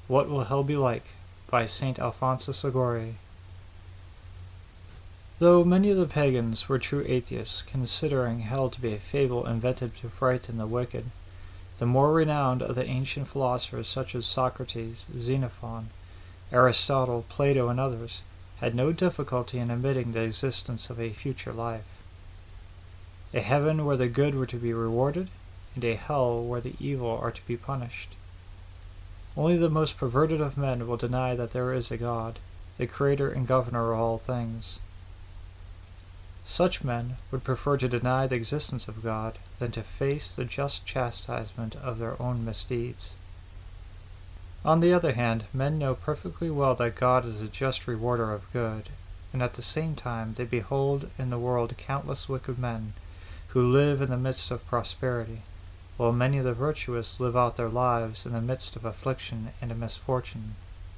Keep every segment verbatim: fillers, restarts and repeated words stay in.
What Will Hell Be Like? By Saint Alphonsus Liguori. Though many of the pagans were true atheists, considering hell to be a fable invented to frighten the wicked, the more renowned of the ancient philosophers such as Socrates, Xenophon, Aristotle, Plato, and others, had no difficulty in admitting the existence of a future life. A heaven where the good were to be rewarded, and a hell where the evil are to be punished. Only the most perverted of men will deny that there is a God, the creator and governor of all things. Such men would prefer to deny the existence of God than to face the just chastisement of their own misdeeds. On the other hand, men know perfectly well that God is a just rewarder of good, and at the same time they behold in the world countless wicked men who live in the midst of prosperity, while many of the virtuous live out their lives in the midst of affliction and misfortune.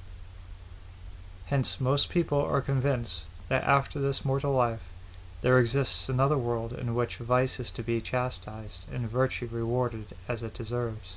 Hence most people are convinced that after this mortal life there exists another world in which vice is to be chastised and virtue rewarded as it deserves.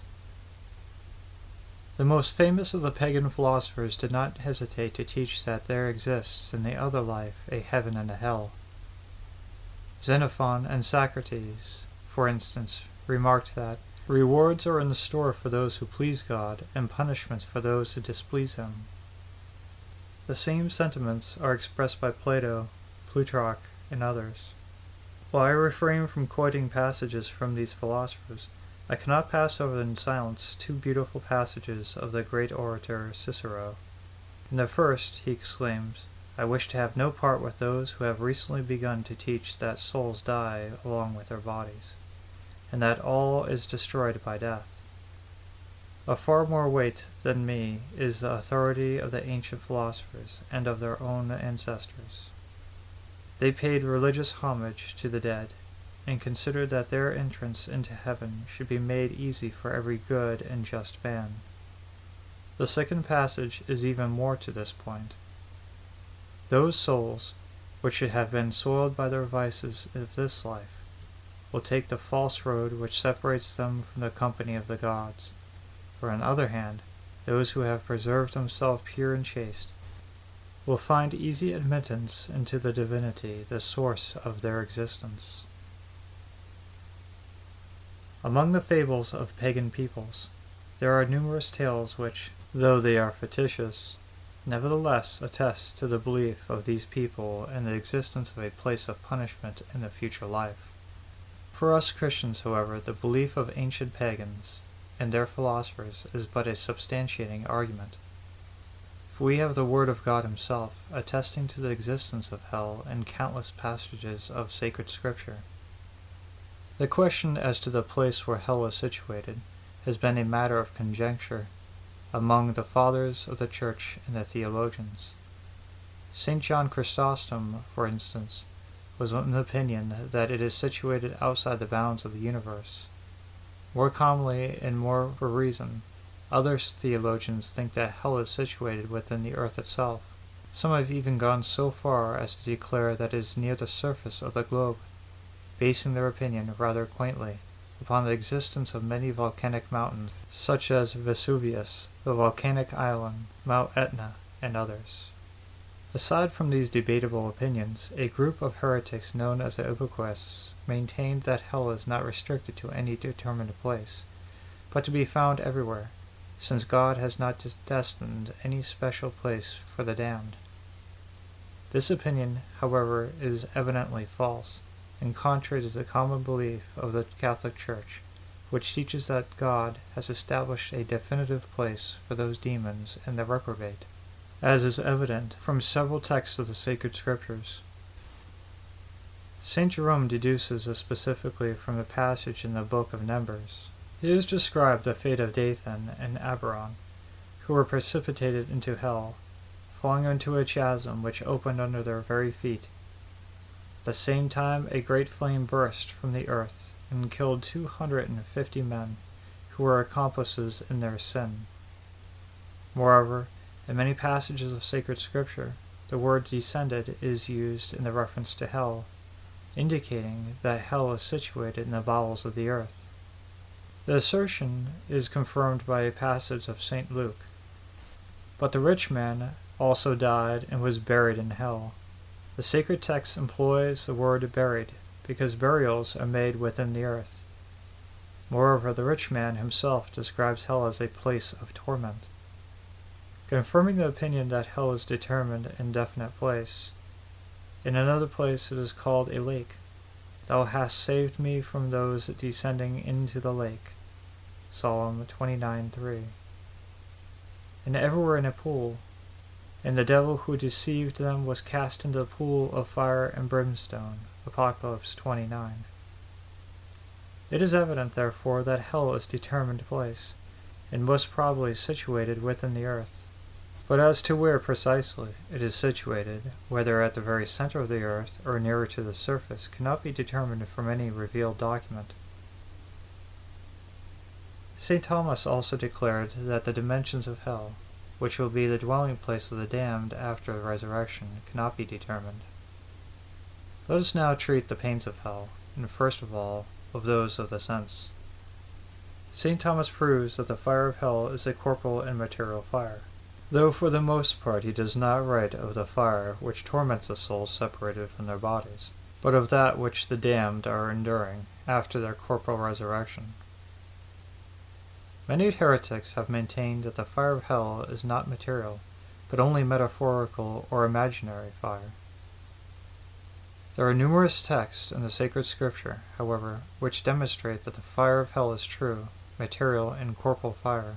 The most famous of the pagan philosophers did not hesitate to teach that there exists in the other life a heaven and a hell. Xenophon and Socrates, for instance, remarked that rewards are in store for those who please God, and punishments for those who displease him. The same sentiments are expressed by Plato, Plutarch, and others. While I refrain from quoting passages from these philosophers, I cannot pass over in silence two beautiful passages of the great orator Cicero. In the first, he exclaims, "I wish to have no part with those who have recently begun to teach that souls die along with their bodies, and that all is destroyed by death. Of far more weight than me is the authority of the ancient philosophers and of their own ancestors. They paid religious homage to the dead, and considered that their entrance into heaven should be made easy for every good and just man." The second passage is even more to this point. "Those souls, which should have been soiled by their vices of this life, will take the false road which separates them from the company of the gods. For on the other hand, those who have preserved themselves pure and chaste will find easy admittance into the divinity, the source of their existence." Among the fables of pagan peoples, there are numerous tales which, though they are fictitious, nevertheless attest to the belief of these people in the existence of a place of punishment in the future life. For us Christians, however, the belief of ancient pagans and their philosophers is but a substantiating argument. For we have the Word of God himself, attesting to the existence of hell in countless passages of sacred Scripture. The question as to the place where hell is situated has been a matter of conjecture among the fathers of the Church and the theologians. Saint John Chrysostom, for instance, was of the opinion that it is situated outside the bounds of the universe. More commonly, and more for reason, other theologians think that hell is situated within the earth itself. Some have even gone so far as to declare that it is near the surface of the globe, basing their opinion, rather quaintly, upon the existence of many volcanic mountains, such as Vesuvius, the volcanic island, Mount Etna, and others. Aside from these debatable opinions, a group of heretics known as the Ubiquists maintained that hell is not restricted to any determined place, but to be found everywhere, since God has not destined any special place for the damned. This opinion, however, is evidently false, and contrary to the common belief of the Catholic Church, which teaches that God has established a definitive place for those demons and the reprobate, as is evident from several texts of the sacred Scriptures. Saint Jerome deduces this specifically from a passage in the book of Numbers. It is described the fate of Dathan and Abiram, who were precipitated into hell, falling into a chasm which opened under their very feet. At the same time a great flame burst from the earth, and killed two hundred and fifty men, who were accomplices in their sin. Moreover, in many passages of sacred Scripture, the word descended is used in the reference to hell, indicating that hell is situated in the bowels of the earth. The assertion is confirmed by a passage of Saint Luke, But the rich man also died and was buried in hell. The sacred text employs the word buried, because burials are made within the earth. Moreover, the rich man himself describes hell as a place of torment. Confirming the opinion that hell is a determined and definite place, in another place it is called a lake. Thou hast saved me from those descending into the lake. Psalm twenty-nine three. And everywhere in a pool, and the devil who deceived them was cast into the pool of fire and brimstone. Apocalypse twenty-nine. It is evident, therefore, that hell is a determined place, and most probably situated within the earth. But as to where precisely it is situated, whether at the very center of the earth or nearer to the surface, cannot be determined from any revealed document. Saint Thomas also declared that the dimensions of hell, which will be the dwelling place of the damned after the resurrection, cannot be determined. Let us now treat the pains of hell, and first of all, of those of the sense. Saint Thomas proves that the fire of hell is a corporal and material fire, though for the most part he does not write of the fire which torments the souls separated from their bodies, but of that which the damned are enduring after their corporal resurrection. Many heretics have maintained that the fire of hell is not material, but only metaphorical or imaginary fire. There are numerous texts in the sacred scripture, however, which demonstrate that the fire of hell is true, material, and corporal fire.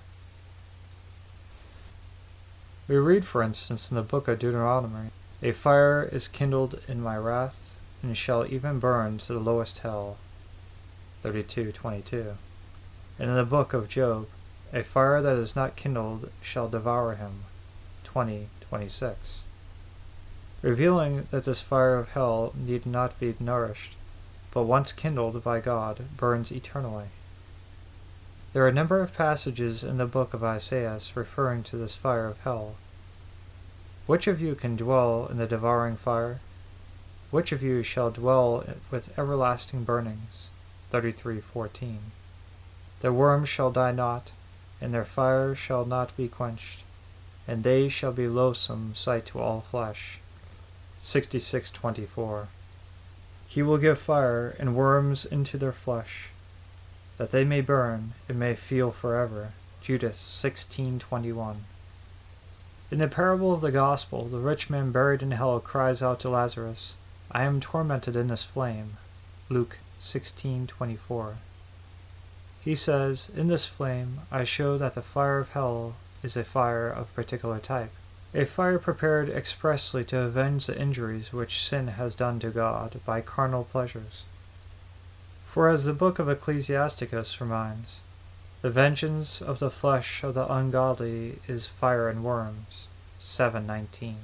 We read, for instance, in the book of Deuteronomy, "A fire is kindled in my wrath, and shall even burn to the lowest hell." thirty-two twenty-two. And in the book of Job, "A fire that is not kindled shall devour him." twenty twenty-six. Revealing that this fire of hell need not be nourished, but once kindled by God, burns eternally. There are a number of passages in the book of Isaiah referring to this fire of hell. Which of you can dwell in the devouring fire? Which of you shall dwell with everlasting burnings? thirty-three fourteen. Their worms shall die not, and their fire shall not be quenched, and they shall be loathsome sight to all flesh. sixty-six twenty-four. He will give fire and worms into their flesh, that they may burn and may feel forever. Judas sixteen twenty-one. In the parable of the gospel, the rich man buried in hell cries out to Lazarus, "I am tormented in this flame." Luke sixteen twenty-four. He says, "In this flame I show that the fire of hell is a fire of particular type, a fire prepared expressly to avenge the injuries which sin has done to God by carnal pleasures." For as the book of Ecclesiasticus reminds, "The vengeance of the flesh of the ungodly is fire and worms." seven nineteen.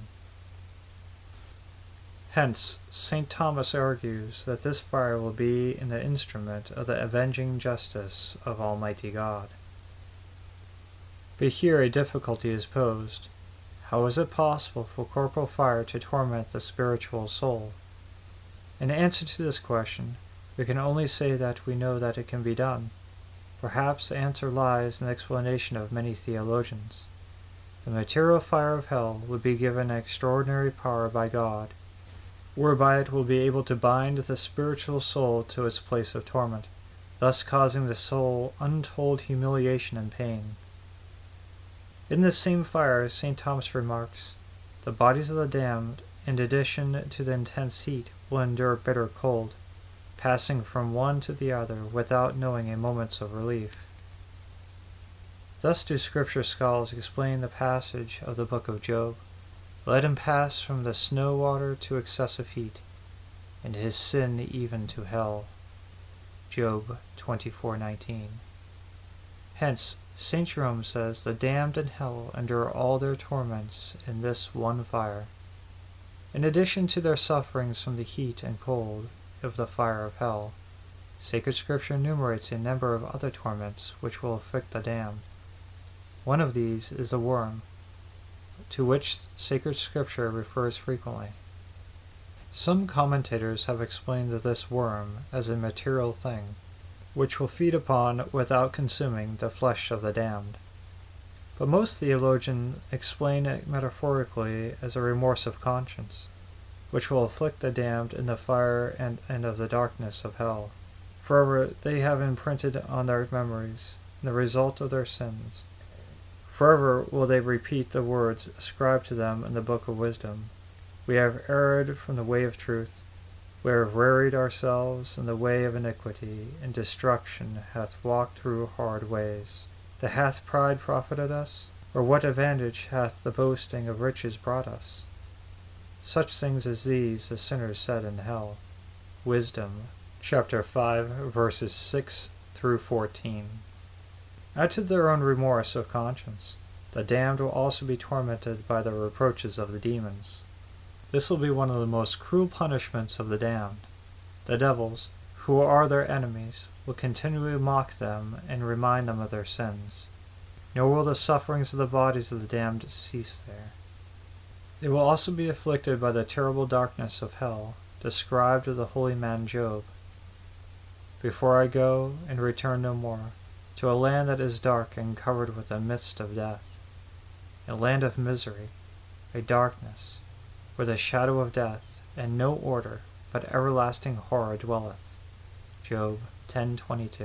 Hence, Saint Thomas argues that this fire will be in the instrument of the avenging justice of Almighty God. But here a difficulty is posed. How is it possible for corporal fire to torment the spiritual soul? In answer to this question, we can only say that we know that it can be done. Perhaps the answer lies in the explanation of many theologians. The material fire of hell would be given an extraordinary power by God, whereby it will be able to bind the spiritual soul to its place of torment, thus causing the soul untold humiliation and pain. In this same fire, Saint Thomas remarks, "The bodies of the damned, in addition to the intense heat, will endure bitter cold, passing from one to the other without knowing a moment of relief." Thus do Scripture scholars explain the passage of the book of Job, "Let him pass from the snow water to excessive heat, and his sin even to hell." Job twenty-four nineteen. Hence, Saint Jerome says the damned in hell endure all their torments in this one fire. In addition to their sufferings from the heat and cold of the fire of hell, sacred Scripture enumerates a number of other torments which will afflict the damned. One of these is the worm, to which sacred Scripture refers frequently. Some commentators have explained this worm as a material thing, which will feed upon without consuming the flesh of the damned. but most theologians explain it metaphorically as a remorse of conscience, which will afflict the damned in the fire and, and of the darkness of hell. Forever they have imprinted on their memories the result of their sins. Forever will they repeat the words ascribed to them in the book of wisdom. We have erred from the way of truth. We have wearied ourselves in the way of iniquity, and destruction hath walked through hard ways. That hath pride profited us? Or what advantage hath the boasting of riches brought us? Such things as these the sinners said in hell. Wisdom, chapter five, verses six through fourteen. Add to their own remorse of conscience. The damned will also be tormented by the reproaches of the demons. This will be one of the most cruel punishments of the damned. The devils, who are their enemies, will continually mock them and remind them of their sins. Nor will the sufferings of the bodies of the damned cease there. They will also be afflicted by the terrible darkness of hell, described of the holy man Job. Before I go and return no more, to a land that is dark and covered with a mist of death, a land of misery, a darkness, where the shadow of death and no order but everlasting horror dwelleth. Job ten twenty-two.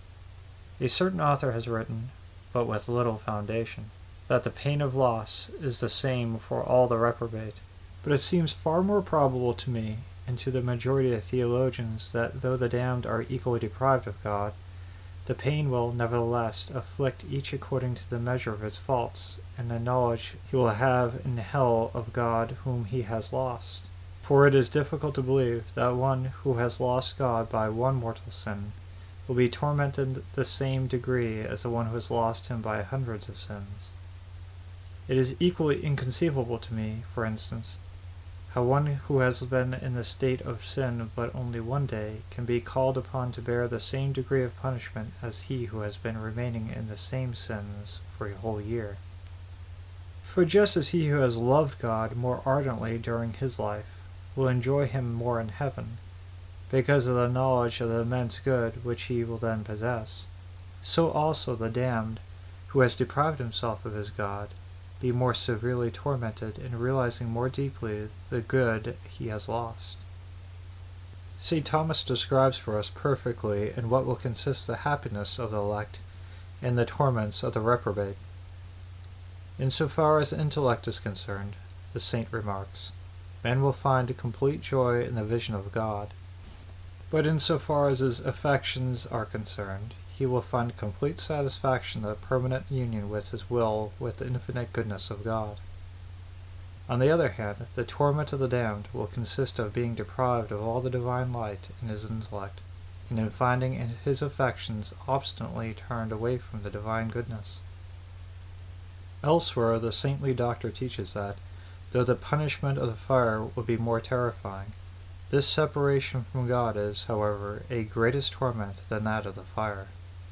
A certain author has written, but with little foundation, that the pain of loss is the same for all the reprobate. But it seems far more probable to me, and to the majority of theologians, that though the damned are equally deprived of God, the pain will nevertheless afflict each according to the measure of his faults, and the knowledge he will have in hell of God whom he has lost. For it is difficult to believe that one who has lost God by one mortal sin will be tormented the same degree as the one who has lost him by hundreds of sins. It is equally inconceivable to me, for instance, how one who has been in the state of sin but only one day can be called upon to bear the same degree of punishment as he who has been remaining in the same sins for a whole year. For just as he who has loved God more ardently during his life will enjoy him more in heaven, because of the knowledge of the immense good which he will then possess, so also the damned, who has deprived himself of his God, be more severely tormented in realizing more deeply the good he has lost. Saint Thomas describes for us perfectly in what will consist the happiness of the elect and the torments of the reprobate. In so far as the intellect is concerned, the saint remarks, man will find complete joy in the vision of God, but in so far as his affections are concerned, he will find complete satisfaction in the permanent union with his will with the infinite goodness of God. On the other hand, the torment of the damned will consist of being deprived of all the divine light in his intellect, and in finding his affections obstinately turned away from the divine goodness. Elsewhere, the saintly doctor teaches that, though the punishment of the fire would be more terrifying, this separation from God is, however, a greatest torment than that of the fire.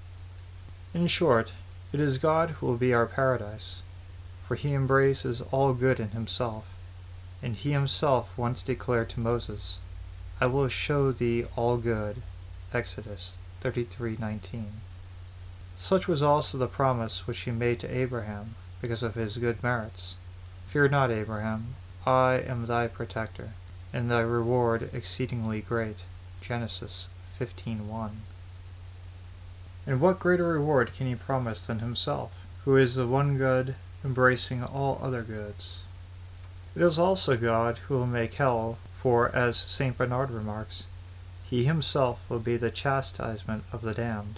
In short, it is God who will be our paradise, for he embraces all good in himself, and he himself once declared to Moses, I will show thee all good, Exodus thirty-three nineteen. Such was also the promise which he made to Abraham, because of his good merits. Fear not, Abraham, I am thy protector, and thy reward exceedingly great, Genesis fifteen one. And what greater reward can he promise than himself, who is the one good, embracing all other goods? It is also God who will make hell, for, as Saint Bernard remarks, he himself will be the chastisement of the damned.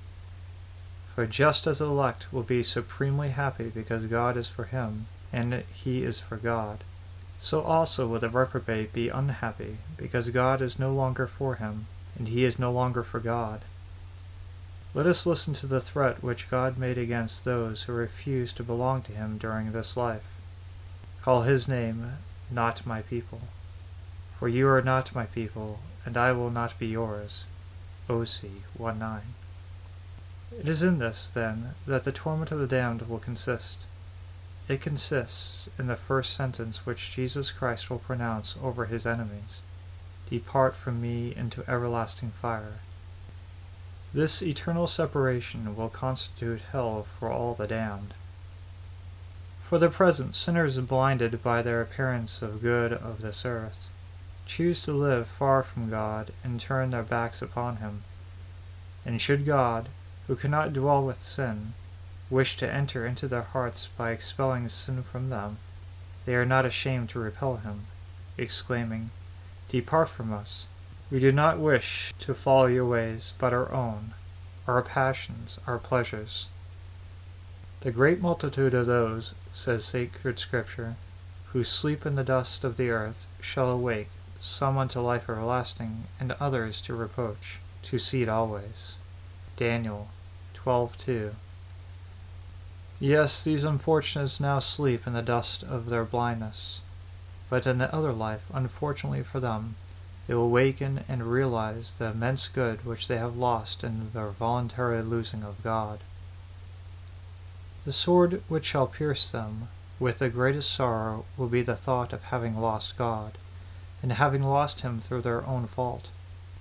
For just as the elect will be supremely happy because God is for him, and he is for God, so also will the reprobate be unhappy because God is no longer for him, and he is no longer for God. Let us listen to the threat which God made against those who refused to belong to him during this life. Call his name, not my people. For you are not my people, and I will not be yours. Osee one nine. It is in this, then, that the torment of the damned will consist. It consists in the first sentence which Jesus Christ will pronounce over his enemies, Depart from me into everlasting fire. This eternal separation will constitute hell for all the damned. For the present, sinners blinded by their appearance of good of this earth, choose to live far from God and turn their backs upon him. And should God, who cannot dwell with sin, wish to enter into their hearts by expelling sin from them, they are not ashamed to repel him, exclaiming, "Depart from us. We do not wish to follow your ways, but our own, our passions, our pleasures." The great multitude of those, says sacred Scripture, who sleep in the dust of the earth shall awake, some unto life everlasting, and others to reproach, to seed always. Daniel twelve two. Yes, these unfortunates now sleep in the dust of their blindness, but in the other life, unfortunately for them, they will awaken and realize the immense good which they have lost in their voluntary losing of God. The sword which shall pierce them with the greatest sorrow will be the thought of having lost God, and having lost him through their own fault.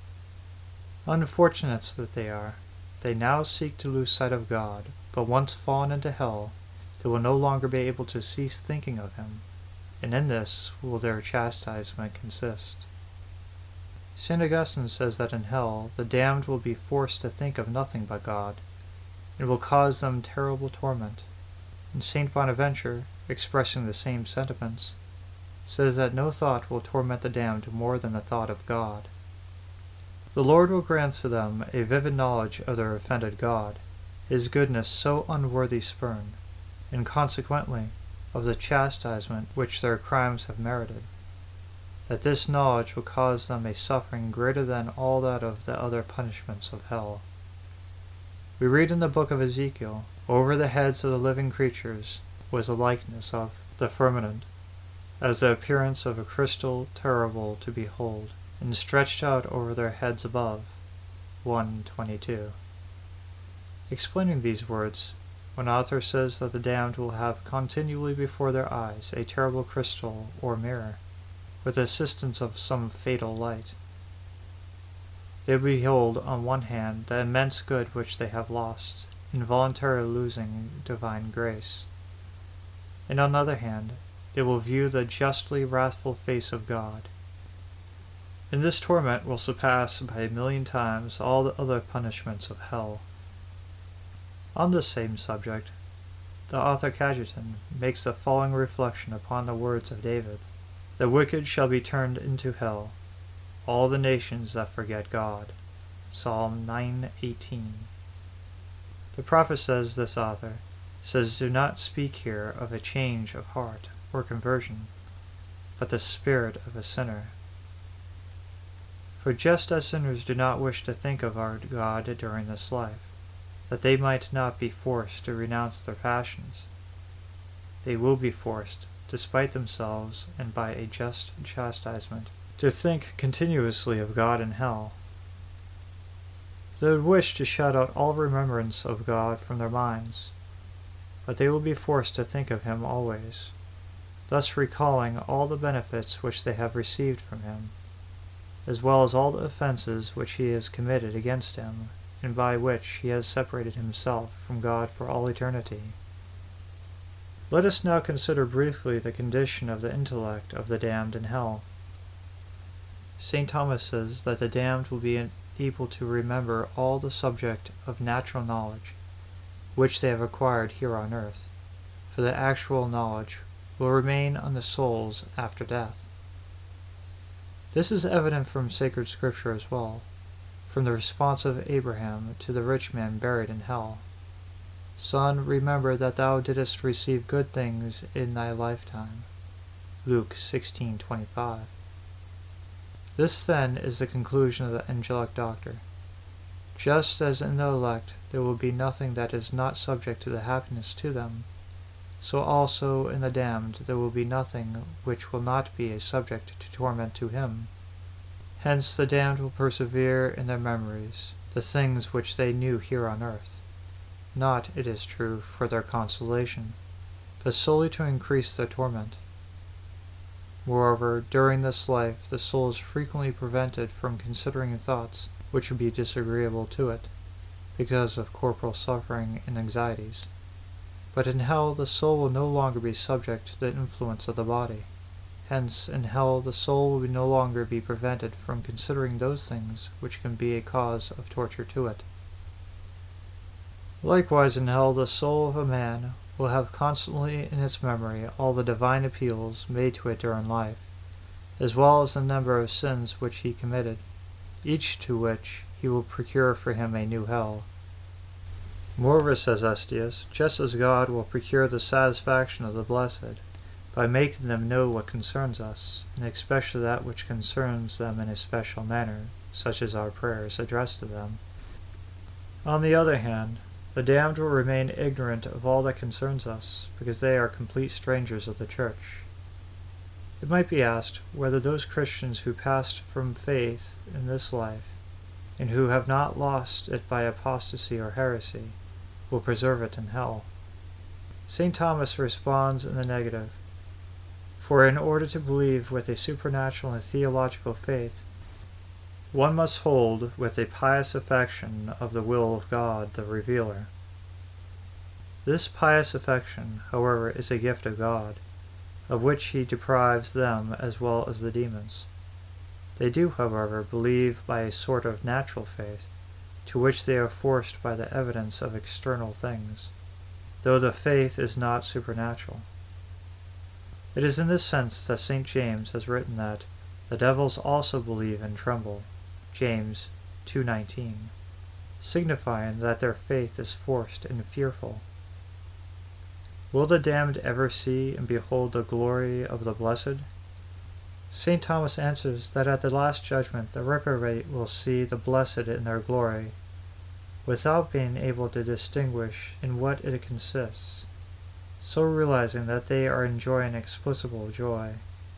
Unfortunates that they are, they now seek to lose sight of God, but once fallen into hell, they will no longer be able to cease thinking of him, and in this will their chastisement consist. Saint Augustine says that in hell the damned will be forced to think of nothing but God, and will cause them terrible torment. And Saint Bonaventure, expressing the same sentiments, says that no thought will torment the damned more than the thought of God. The Lord will grant to them a vivid knowledge of their offended God, his goodness so unworthy spurn, and consequently of the chastisement which their crimes have merited, that this knowledge will cause them a suffering greater than all that of the other punishments of hell. We read in the book of Ezekiel, over the heads of the living creatures was a likeness of the firmament, as the appearance of a crystal terrible to behold, and stretched out over their heads above. one twenty-two. Explaining these words, one author says that the damned will have continually before their eyes a terrible crystal or mirror, with the assistance of some fatal light. They behold on one hand the immense good which they have lost, involuntarily losing divine grace, and on the other hand they will view the justly wrathful face of God. And this torment will surpass by a million times all the other punishments of hell. On this same subject, the author Cajetan makes the following reflection upon the words of David: "The wicked shall be turned into hell, all the nations that forget God." Psalm nine eighteen. The prophet says, this author says, do not speak here of a change of heart or conversion, but the spirit of a sinner. For just as sinners do not wish to think of our God during this life, that they might not be forced to renounce their passions, they will be forced, despite themselves and by a just chastisement, to think continuously of God in hell. They would wish to shut out all remembrance of God from their minds, but they will be forced to think of him always, thus recalling all the benefits which they have received from him, as well as all the offenses which he has committed against him, and by which he has separated himself from God for all eternity. Let us now consider briefly the condition of the intellect of the damned in hell. Saint Thomas says that the damned will be able to remember all the subject of natural knowledge which they have acquired here on earth, for the actual knowledge will remain on the souls after death. This is evident from sacred Scripture as well, from the response of Abraham to the rich man buried in hell: "Son, remember that thou didst receive good things in thy lifetime." Luke sixteen twenty-five. This then is the conclusion of the angelic doctor. Just as in the elect there will be nothing that is not subject to the happiness to them, so also in the damned there will be nothing which will not be a subject to torment to him. Hence the damned will persevere in their memories the things which they knew here on earth, not, it is true, for their consolation, but solely to increase their torment. Moreover, during this life the soul is frequently prevented from considering thoughts which would be disagreeable to it, because of corporal suffering and anxieties, But in hell the soul will no longer be subject to the influence of the body. Hence, in hell the soul will no longer be prevented from considering those things which can be a cause of torture to it. Likewise, in hell the soul of a man will have constantly in its memory all the divine appeals made to it during life, as well as the number of sins which he committed, each to which he will procure for him a new hell. Moreover, says Estius, just as God will procure the satisfaction of the blessed, by making them know what concerns us, and especially that which concerns them in a special manner, such as our prayers addressed to them. On the other hand, the damned will remain ignorant of all that concerns us, because they are complete strangers of the Church. It might be asked whether those Christians who passed from faith in this life, and who have not lost it by apostasy or heresy, will preserve it in hell. Saint Thomas responds in the negative. For in order to believe with a supernatural and theological faith, one must hold with a pious affection of the will of God the Revealer. This pious affection, however, is a gift of God, of which he deprives them as well as the demons. They do, however, believe by a sort of natural faith, to which they are forced by the evidence of external things, though the faith is not supernatural. It is in this sense that Saint James has written that the devils also believe and tremble, James two nineteen, signifying that their faith is forced and fearful. Will the damned ever see and behold the glory of the blessed? Saint Thomas answers that at the last judgment the reprobate will see the blessed in their glory, without being able to distinguish in what it consists, so realizing that they are enjoying inexplicable joy.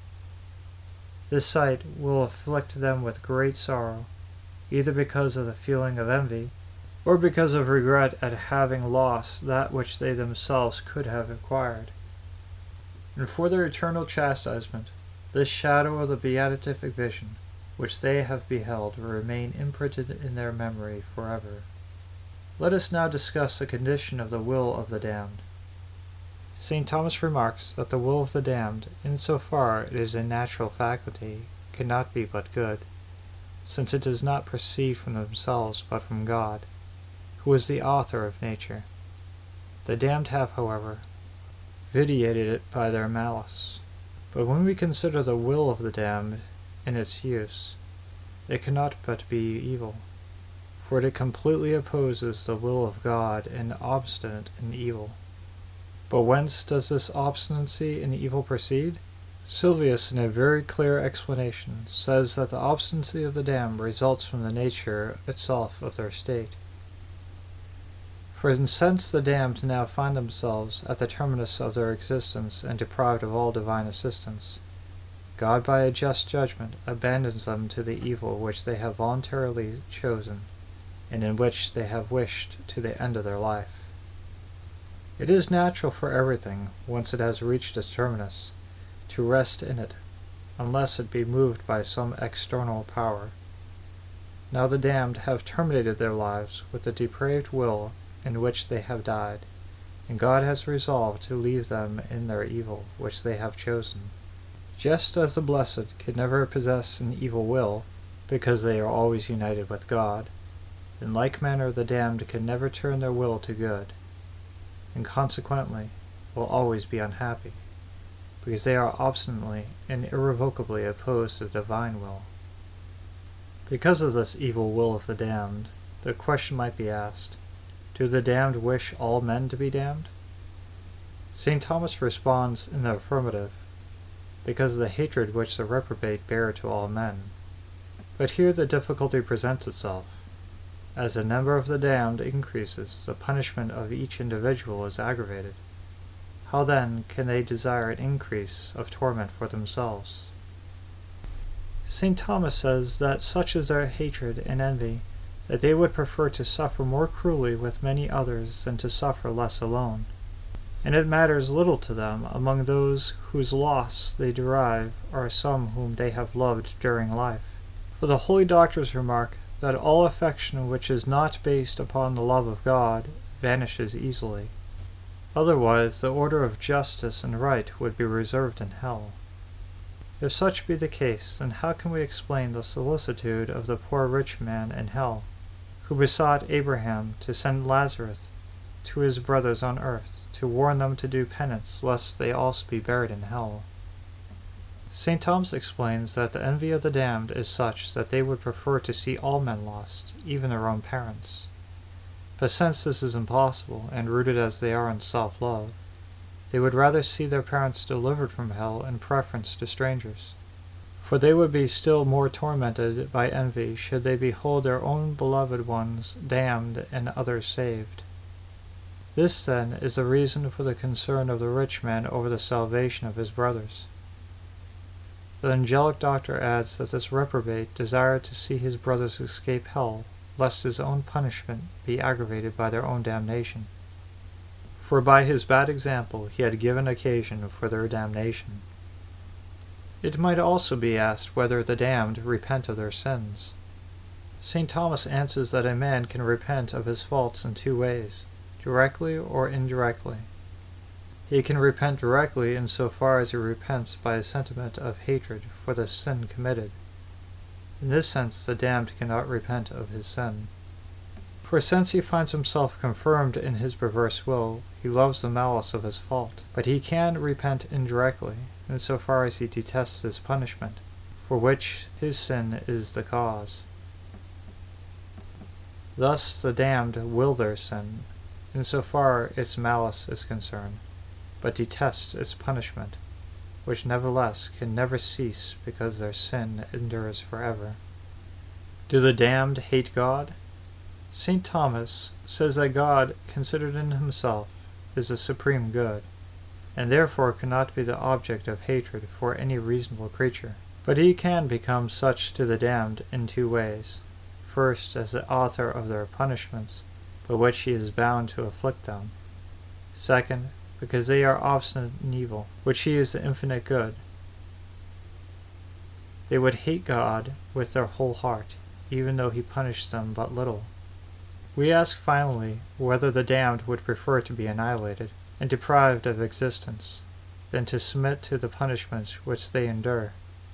This sight will afflict them with great sorrow, either because of the feeling of envy, or because of regret at having lost that which they themselves could have acquired. And for their eternal chastisement, this shadow of the beatific vision, which they have beheld, will remain imprinted in their memory forever. Let us now discuss the condition of the will of the damned. Saint Thomas remarks that the will of the damned, in so far it is a natural faculty, cannot be but good, since it does not proceed from themselves but from God, who is the author of nature. The damned have, however, vitiated it by their malice. But when we consider the will of the damned in its use, it cannot but be evil, for it completely opposes the will of God and obstinate in evil. But whence does this obstinacy in evil proceed? Sylvius, in a very clear explanation, says that the obstinacy of the damned results from the nature itself of their state. For since the damned now find themselves at the terminus of their existence and deprived of all divine assistance, God by a just judgment abandons them to the evil which they have voluntarily chosen, and in which they have wished to the end of their life. It is natural for everything, once it has reached its terminus, to rest in it, unless it be moved by some external power. Now the damned have terminated their lives with the depraved will in which they have died, and God has resolved to leave them in their evil which they have chosen. Just as the blessed can never possess an evil will, because they are always united with God, in like manner the damned can never turn their will to good, and consequently will always be unhappy, because they are obstinately and irrevocably opposed to the divine will. Because of this evil will of the damned, the question might be asked, do the damned wish all men to be damned? Saint Thomas responds in the affirmative, because of the hatred which the reprobate bear to all men. But here the difficulty presents itself. As the number of the damned increases, the punishment of each individual is aggravated. How then can they desire an increase of torment for themselves? Saint Thomas says that such is their hatred and envy, that they would prefer to suffer more cruelly with many others than to suffer less alone. And it matters little to them among those whose loss they derive are some whom they have loved during life. For the holy doctors remark that all affection which is not based upon the love of God vanishes easily. Otherwise the order of justice and right would be reserved in hell. If such be the case, then how can we explain the solicitude of the poor rich man in hell, who besought Abraham to send Lazarus to his brothers on earth, to warn them to do penance, lest they also be buried in hell? Saint Thomas explains that the envy of the damned is such that they would prefer to see all men lost, even their own parents. But since this is impossible, and rooted as they are in self-love, they would rather see their parents delivered from hell in preference to strangers. For they would be still more tormented by envy should they behold their own beloved ones damned and others saved. This, then, is the reason for the concern of the rich man over the salvation of his brothers. The angelic doctor adds that this reprobate desired to see his brothers escape hell, lest his own punishment be aggravated by their own damnation. For by his bad example he had given occasion for their damnation. It might also be asked whether the damned repent of their sins. Saint Thomas answers that a man can repent of his faults in two ways, directly or indirectly. He can repent directly in so far as he repents by a sentiment of hatred for the sin committed. In this sense the damned cannot repent of his sin. For since he finds himself confirmed in his perverse will, he loves the malice of his fault. But he can repent indirectly, in so far as he detests his punishment, for which his sin is the cause. Thus the damned will their sin, in so far its malice is concerned, but detests its punishment, which nevertheless can never cease because their sin endures forever. Do the damned hate God? Saint Thomas says that God, considered in himself, is the supreme good, and therefore cannot be the object of hatred for any reasonable creature. But he can become such to the damned in two ways. First, as the author of their punishments, by which he is bound to afflict them. Second, because they are obstinate in evil, which he is the infinite good. They would hate God with their whole heart, even though he punished them but little. We ask finally whether the damned would prefer to be annihilated and deprived of existence than to submit to the punishments which they endure.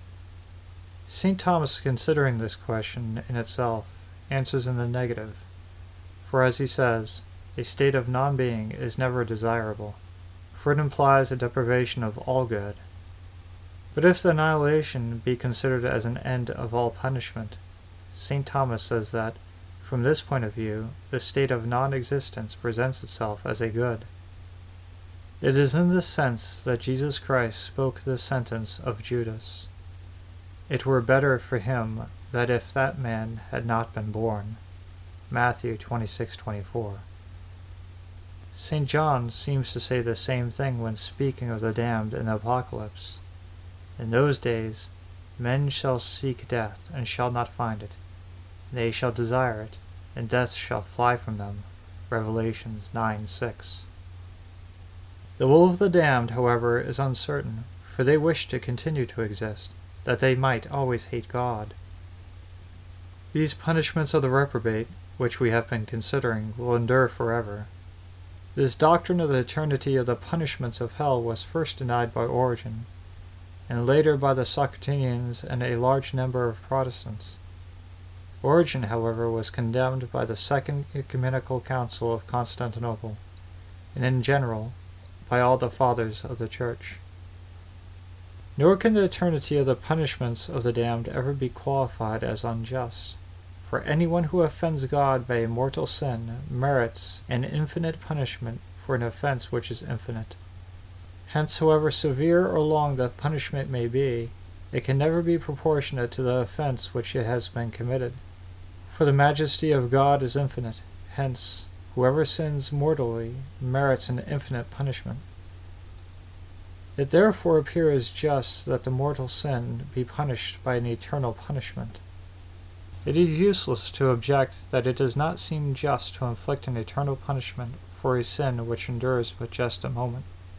Saint Thomas, considering this question in itself, answers in the negative, for as he says, a state of non-being is never desirable, for it implies a deprivation of all good. But if the annihilation be considered as an end of all punishment, Saint Thomas says that, from this point of view, the state of non-existence presents itself as a good. It is in this sense that Jesus Christ spoke this sentence of Judas: "It were better for him that if that man had not been born." Matthew twenty-six twenty-four. Saint John seems to say the same thing when speaking of the damned in the Apocalypse. "In those days men shall seek death, and shall not find it. They shall desire it, and death shall fly from them." Revelations nine six. The will of the damned, however, is uncertain, for they wish to continue to exist, that they might always hate God. These punishments of the reprobate, which we have been considering, will endure forever. This doctrine of the eternity of the punishments of hell was first denied by Origen, and later by the Socinians and a large number of Protestants. Origen, however, was condemned by the Second Ecumenical Council of Constantinople, and in general, by all the Fathers of the Church. Nor can the eternity of the punishments of the damned ever be qualified as unjust, for anyone who offends God by a mortal sin merits an infinite punishment for an offense which is infinite. Hence, however severe or long the punishment may be, it can never be proportionate to the offense which it has been committed. For the majesty of God is infinite, hence, whoever sins mortally merits an infinite punishment. It therefore appears just that the mortal sin be punished by an eternal punishment. It is useless to object that it does not seem just to inflict an eternal punishment for a sin which endures but just a moment.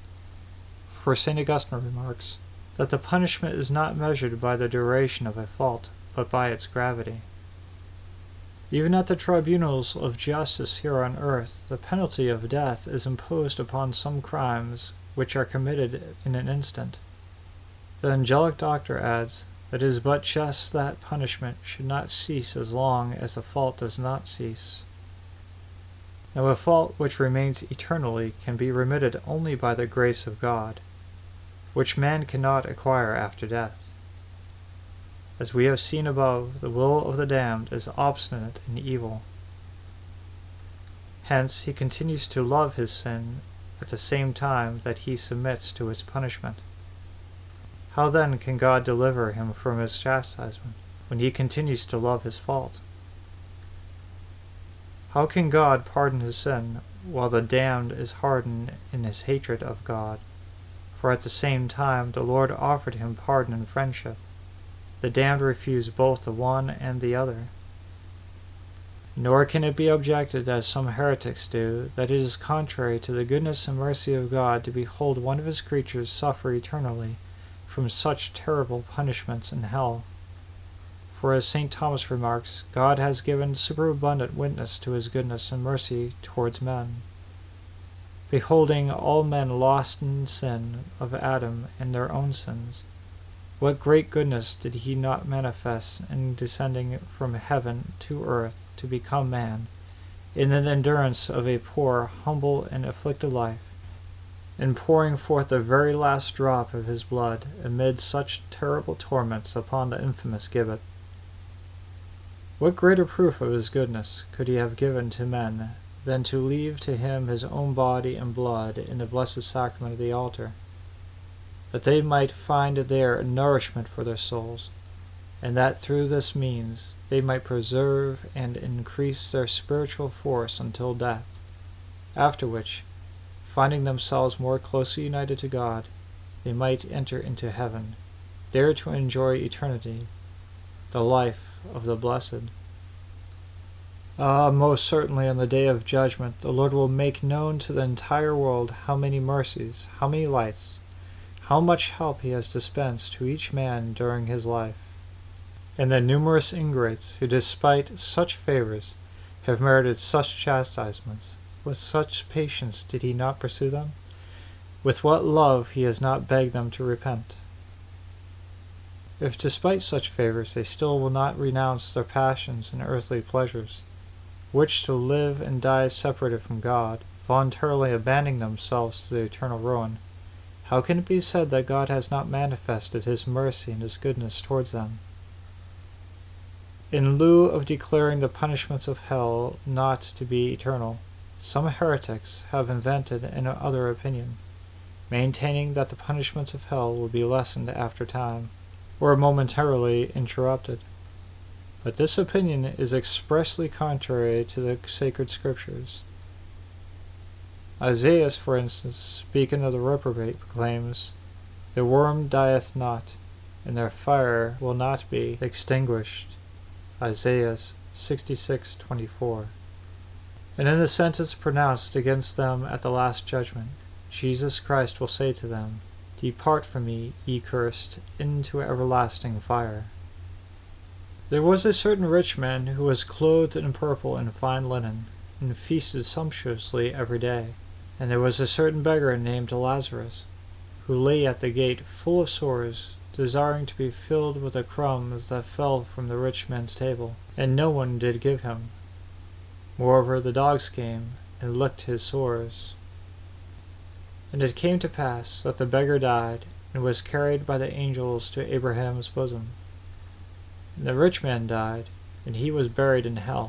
For Saint Augustine remarks that the punishment is not measured by the duration of a fault, but by its gravity. Even at the tribunals of justice here on earth, the penalty of death is imposed upon some crimes which are committed in an instant. The angelic doctor adds that it is but just that punishment should not cease as long as the fault does not cease. Now, a fault which remains eternally can be remitted only by the grace of God, which man cannot acquire after death. As we have seen above, the will of the damned is obstinate and evil. Hence, he continues to love his sin at the same time that he submits to its punishment. How then can God deliver him from his chastisement, when he continues to love his fault? How can God pardon his sin, while the damned is hardened in his hatred of God? For at the same time the Lord offered him pardon and friendship. The damned refuse both the one and the other. Nor can it be objected, as some heretics do, that it is contrary to the goodness and mercy of God to behold one of his creatures suffer eternally from such terrible punishments in hell. For as Saint Thomas remarks, God has given superabundant witness to his goodness and mercy towards men. Beholding all men lost in sin of Adam and their own sins, what great goodness did he not manifest in descending from heaven to earth to become man, in the endurance of a poor, humble, and afflicted life, and pouring forth the very last drop of his blood amid such terrible torments upon the infamous gibbet. What greater proof of his goodness could he have given to men than to leave to him his own body and blood in the blessed sacrament of the altar, that they might find there a nourishment for their souls, and that through this means they might preserve and increase their spiritual force until death, after which, finding themselves more closely united to God, they might enter into heaven, there to enjoy eternity, the life of the blessed. Ah, most certainly on the day of judgment the Lord will make known to the entire world how many mercies, how many lights, how much help he has dispensed to each man during his life, and the numerous ingrates who, despite such favors, have merited such chastisements. With such patience did he not pursue them? With what love he has not begged them to repent? If despite such favors they still will not renounce their passions and earthly pleasures, which to live and die separated from God, voluntarily abandoning themselves to the eternal ruin, how can it be said that God has not manifested his mercy and his goodness towards them? In lieu of declaring the punishments of hell not to be eternal, some heretics have invented another opinion, maintaining that the punishments of hell will be lessened after time, or momentarily interrupted. But this opinion is expressly contrary to the sacred scriptures. Isaiah, for instance, speaking of the reprobate, proclaims, "The worm dieth not, and their fire will not be extinguished." Isaiah sixty-six twenty-four. And in the sentence pronounced against them at the last judgment, Jesus Christ will say to them, "Depart from me, ye cursed, into everlasting fire." There was a certain rich man who was clothed in purple and fine linen, and feasted sumptuously every day. And there was a certain beggar named Lazarus, who lay at the gate full of sores, desiring to be filled with the crumbs that fell from the rich man's table, and no one did give him. Moreover, the dogs came and licked his sores. And it came to pass that the beggar died, and was carried by the angels to Abraham's bosom. And the rich man died, and he was buried in hell.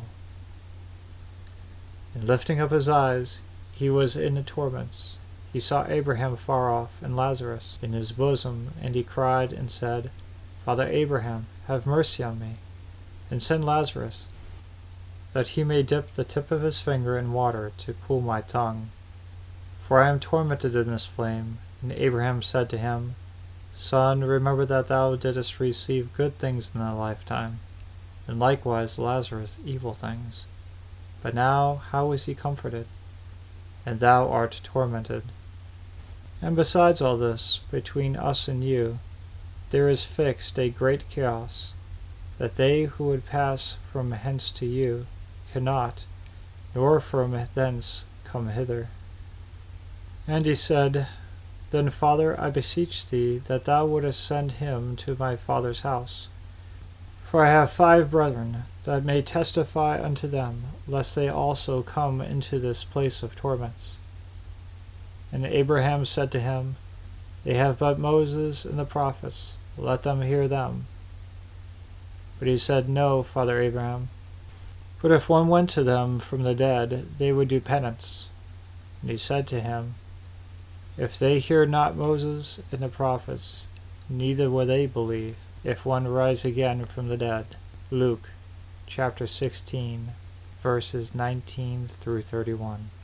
And lifting up his eyes, he was in the torments. He saw Abraham far off, and Lazarus in his bosom, and he cried and said, Father Abraham, have mercy on me, and send Lazarus, that he may dip the tip of his finger in water to cool my tongue. For I am tormented in this flame. And Abraham said to him, Son, remember that thou didst receive good things in thy lifetime, and likewise Lazarus evil things. But now how is he comforted? And thou art tormented. And besides all this, between us and you, there is fixed a great chaos, that they who would pass from hence to you cannot, nor from thence come hither. And he said, Then, Father, I beseech thee that thou wouldest send him to my father's house. For I have five brethren, that may testify unto them, lest they also come into this place of torments. And Abraham said to him, They have but Moses and the prophets, let them hear them. But he said, No, Father Abraham. But if one went to them from the dead, they would do penance. And he said to him, If they hear not Moses and the prophets, neither will they believe, if one rise again from the dead. Luke chapter sixteen, verses nineteen through thirty-one.